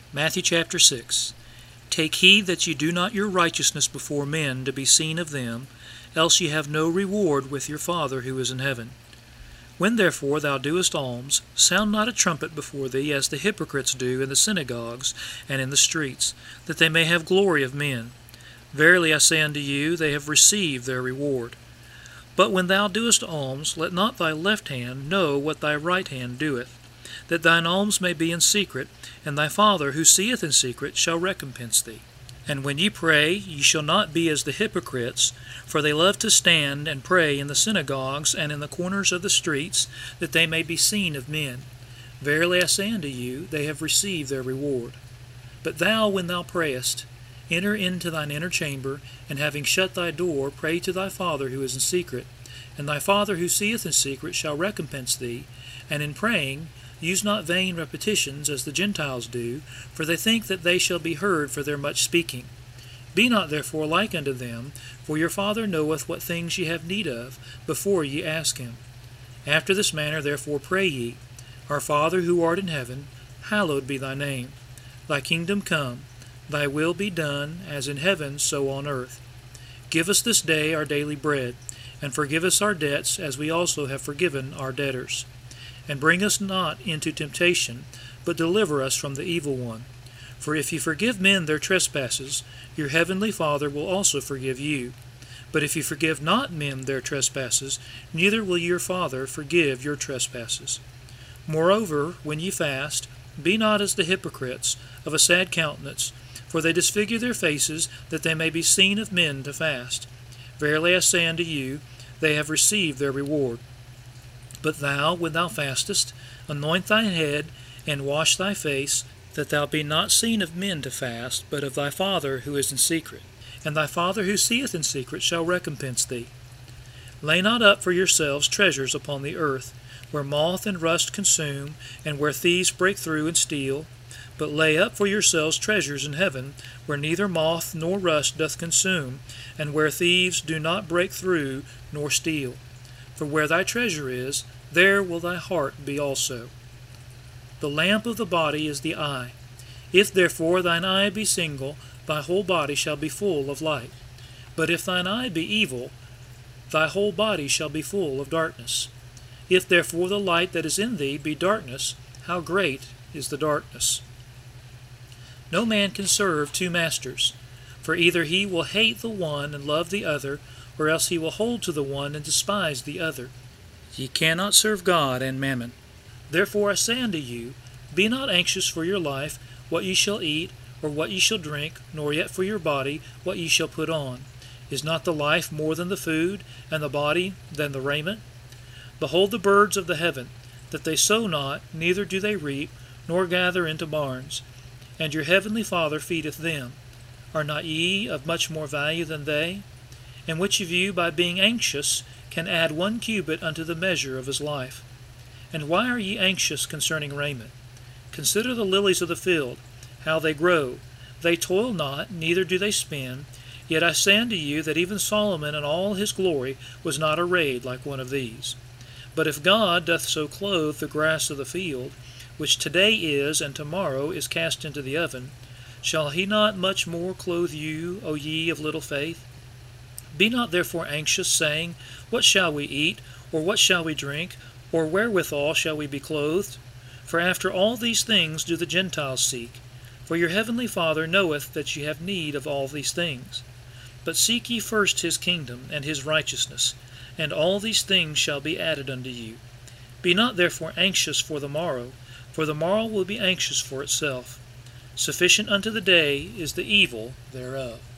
Matthew chapter 6. Take heed that ye do not your righteousness before men to be seen of them, else ye have no reward with your Father who is in heaven. When therefore thou doest alms, sound not a trumpet before thee, as the hypocrites do in the synagogues and in the streets, that they may have glory of men. Verily I say unto you, they have received their reward. But when thou doest alms, let not thy left hand know what thy right hand doeth, that thine alms may be in secret, and thy Father who seeth in secret shall recompense thee. And when ye pray, ye shall not be as the hypocrites, for they love to stand and pray in the synagogues and in the corners of the streets, that they may be seen of men. Verily I say unto you, they have received their reward. But thou, when thou prayest, enter into thine inner chamber, and having shut thy door, pray to thy Father who is in secret, and thy Father who seeth in secret shall recompense thee. And in praying, use not vain repetitions, as the Gentiles do, for they think that they shall be heard for their much speaking. Be not therefore like unto them, for your Father knoweth what things ye have need of, before ye ask him. After this manner therefore pray ye, Our Father who art in heaven, hallowed be thy name. Thy kingdom come, thy will be done, as in heaven so on earth. Give us this day our daily bread, and forgive us our debts, as we also have forgiven our debtors. And bring us not into temptation, but deliver us from the evil one. For if ye forgive men their trespasses, your heavenly Father will also forgive you. But if ye forgive not men their trespasses, neither will your Father forgive your trespasses. Moreover, when ye fast, be not as the hypocrites, of a sad countenance, for they disfigure their faces, that they may be seen of men to fast. Verily I say unto you, they have received their reward. But thou, when thou fastest, anoint thine head, and wash thy face, that thou be not seen of men to fast, but of thy Father who is in secret. And thy Father who seeth in secret shall recompense thee. Lay not up for yourselves treasures upon the earth, where moth and rust consume, and where thieves break through and steal. But lay up for yourselves treasures in heaven, where neither moth nor rust doth consume, and where thieves do not break through nor steal. For where thy treasure is, there will thy heart be also. The lamp of the body is the eye. If therefore thine eye be single, thy whole body shall be full of light. But if thine eye be evil, thy whole body shall be full of darkness. If therefore the light that is in thee be darkness, how great is the darkness? No man can serve two masters, for either he will hate the one and love the other, or else he will hold to the one and despise the other. Ye cannot serve God and mammon. Therefore I say unto you, be not anxious for your life, what ye shall eat, or what ye shall drink, nor yet for your body, what ye shall put on. Is not the life more than the food, and the body than the raiment? Behold the birds of the heaven, that they sow not, neither do they reap, nor gather into barns, and your heavenly Father feedeth them. Are not ye of much more value than they? And which of you, by being anxious, can add 1 cubit unto the measure of his life? And why are ye anxious concerning raiment? Consider the lilies of the field, how they grow. They toil not, neither do they spin. Yet I say unto you that even Solomon in all his glory was not arrayed like one of these. But if God doth so clothe the grass of the field, which today is and tomorrow is cast into the oven, shall he not much more clothe you, O ye of little faith? Be not therefore anxious, saying, What shall we eat, or what shall we drink, or wherewithal shall we be clothed? For after all these things do the Gentiles seek. For your heavenly Father knoweth that ye have need of all these things. But seek ye first his kingdom and his righteousness, and all these things shall be added unto you. Be not therefore anxious for the morrow will be anxious for itself. Sufficient unto the day is the evil thereof.